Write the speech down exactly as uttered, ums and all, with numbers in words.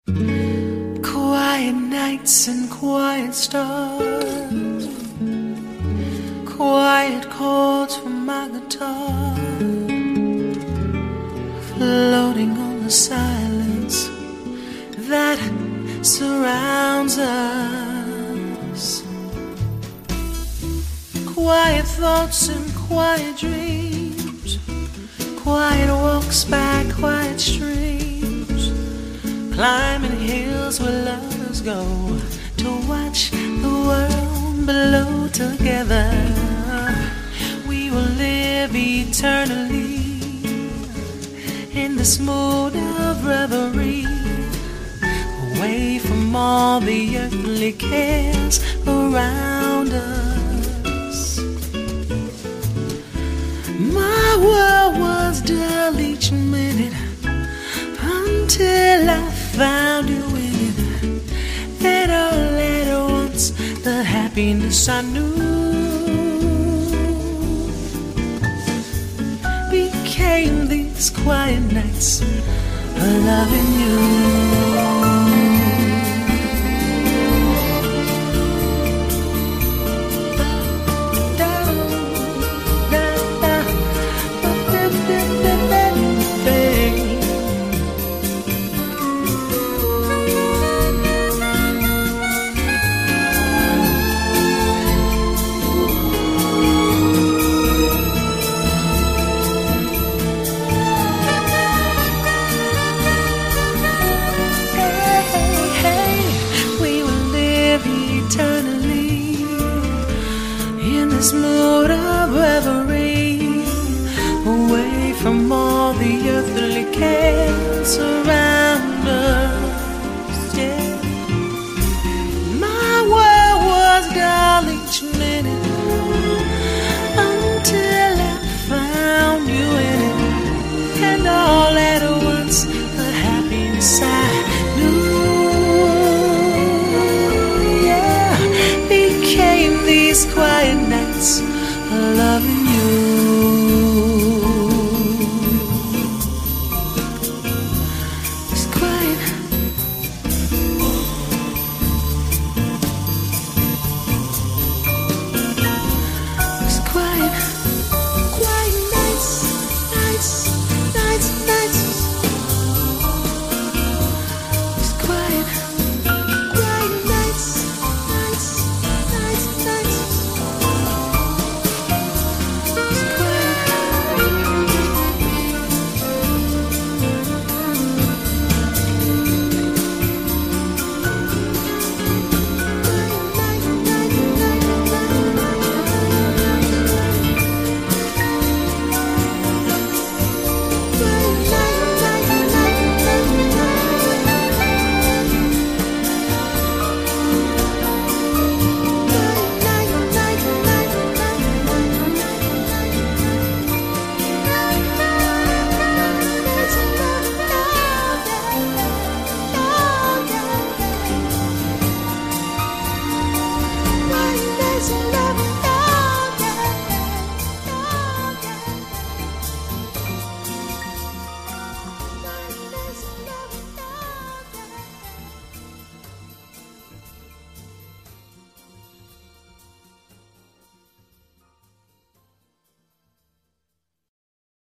Quiet nights and quiet stars, quiet chords from my guitar, floating on the silence that surrounds us. Quiet thoughts and quiet dreams, quiet walks by quiet streams, climbing hills where lovers go to watch the world below together. We will live eternally in this mood of reverie, away from all the earthly cares around us. My world was dull each minute until I found you in it. And all at once the happiness I knew became these quiet nights of loving you. Eternally in this mood of reverie, away from all the earthly cares around us. Yeah. My world was dull each minute until I found you in it, and all at once the happiness I knew became these quiet nights of loving you.